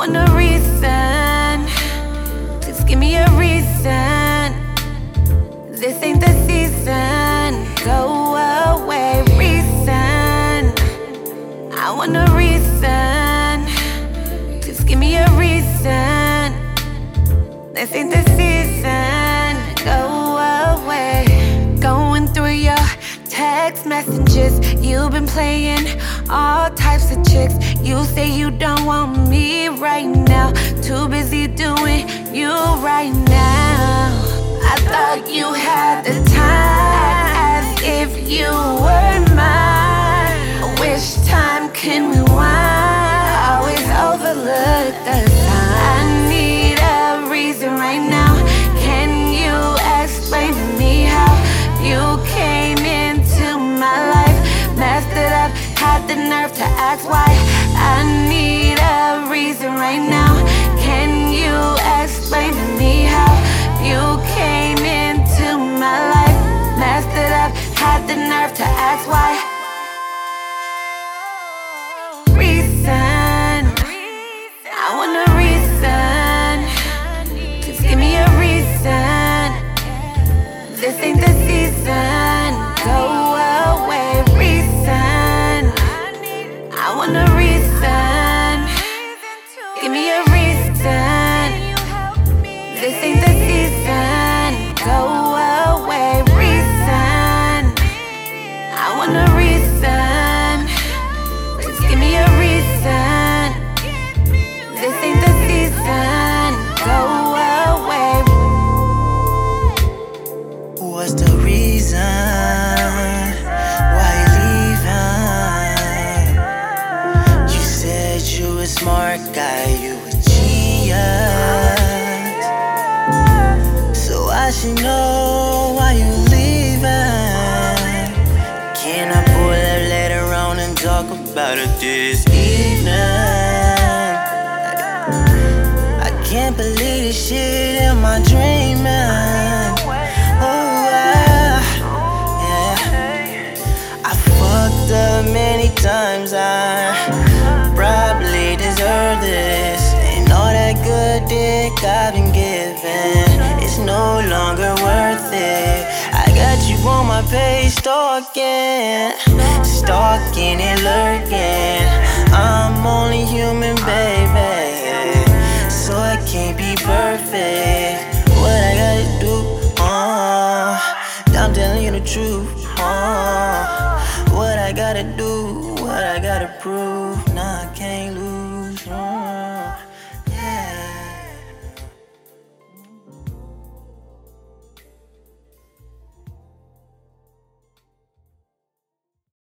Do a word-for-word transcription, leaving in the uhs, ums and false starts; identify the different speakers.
Speaker 1: want a reason. Please give me a reason. This ain't the season. Go away, reason. I want a reason. Please give me a reason. This ain't the season. Go away. Going through your text messages, you've been playing all types of tricks. You say you don't want me right now, too busy doing you right now. I thought you had the time, as if you were mine. I wish time can rewind, always overlook the sign. I need a reason right now. Can you explain to me how you came into my life, messed it up, had the nerve to ask why? I need a reason right now. Can you explain to me how you came into my life, messed it up, had the nerve to ask why? Reason, I want a reason. Please give me a reason. This ain't the season. Go away, reason. I want a reason. Give me a reason. This ain't the season. Go away, reason. I want a reason. Please give me a reason. This ain't the season. Go away.
Speaker 2: What's the reason? Why you leaving? You said you a smart guy, you a genius. So I should know why you leaving. Can I pull up later on and talk about it this evening? I can't believe this shit in my dreaming. Oh, yeah, yeah. I fucked up many times, I probably deserve this. And all that good dick I've been given, it's no longer worth it. I got you on my page stalking, stalking and lurking. I'm only human, baby, so I can't be perfect. What I gotta do? Uh, I'm telling you the truth. Uh, what I gotta do, what I gotta prove.